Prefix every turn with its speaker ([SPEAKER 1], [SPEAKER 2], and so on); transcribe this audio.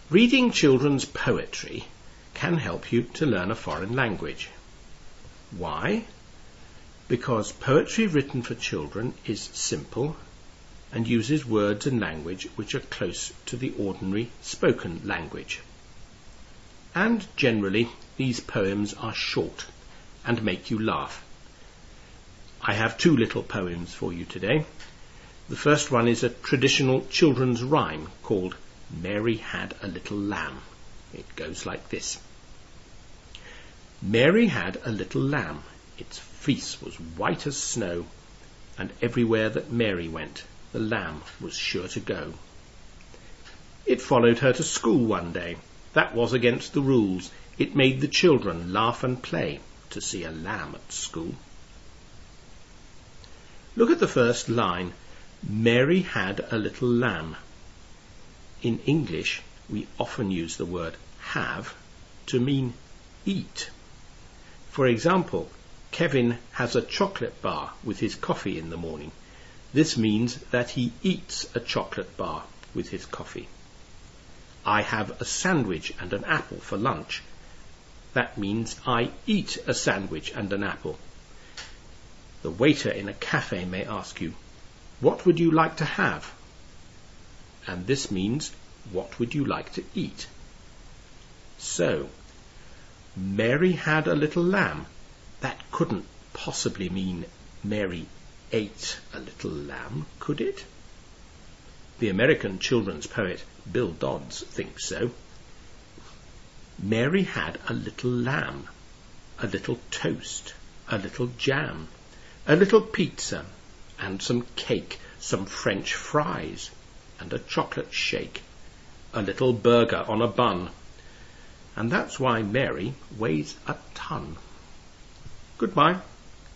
[SPEAKER 1] Reading children's poetry can help you to learn a foreign language. Why? Because poetry written for children is simple and uses words and language which are close to the ordinary spoken language. And generally, these poems are short and make you laugh. I have 2 little poems for you today. The first one is a traditional children's rhyme called Mary Had a Little Lamb. It goes like this. Mary had a little lamb. Its fleece was white as snow, and everywhere that Mary went, the lamb was sure to go. It followed her to school one day. That was against the rules. It made the children laugh and play to see a lamb at school. Look at the first line. Mary had a little lamb. In English, we often use the word have to mean eat. For example, Kevin has a chocolate bar with his coffee in the morning. This means that he eats a chocolate bar with his coffee. I have a sandwich and an apple for lunch. That means I eat a sandwich and an apple. The waiter in a cafe may ask you, "What would you like to have?" And this means, what would you like to eat? So, Mary had a little lamb. That couldn't possibly mean Mary ate a little lamb, could it? The American children's poet Bill Dodds thinks so. Mary had a little lamb, a little toast, a little jam, a little pizza, and some cake, some French fries, and a chocolate shake, a little burger on a bun. And that's why Mary weighs a ton. Goodbye.